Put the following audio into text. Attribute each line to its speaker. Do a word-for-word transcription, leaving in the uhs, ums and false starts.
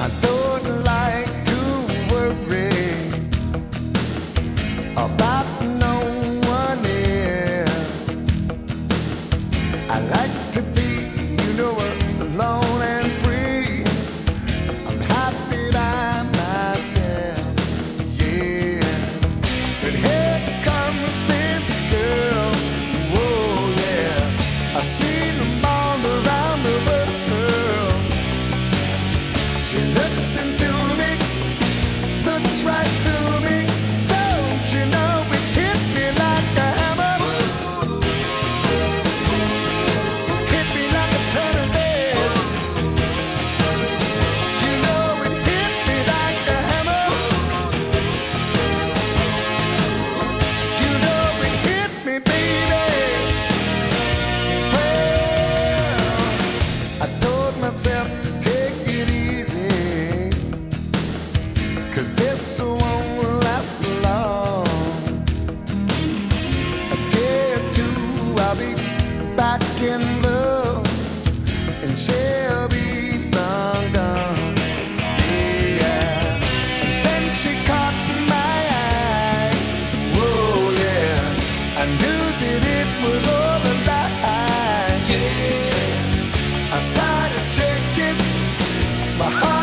Speaker 1: I don't like to worry about no one else. I like to be, you know, alone and free. I'm happy by myself, yeah. But here comes this girl, whoa, yeah. I seen them all around the world. She looks into me, looks right through me. Don't you know it hit me like a hammer? Hit me like a ton of lead. You know it hit me like a hammer. You know it hit me, baby. Well, I told myself to take it easy, 'cause this won't last long. A day or two, I'll be back in love, and she'll be long gone. Yeah. And then she caught my eye. Whoa, yeah. I knew that it was all a lie. Yeah. I started shaking, my heart.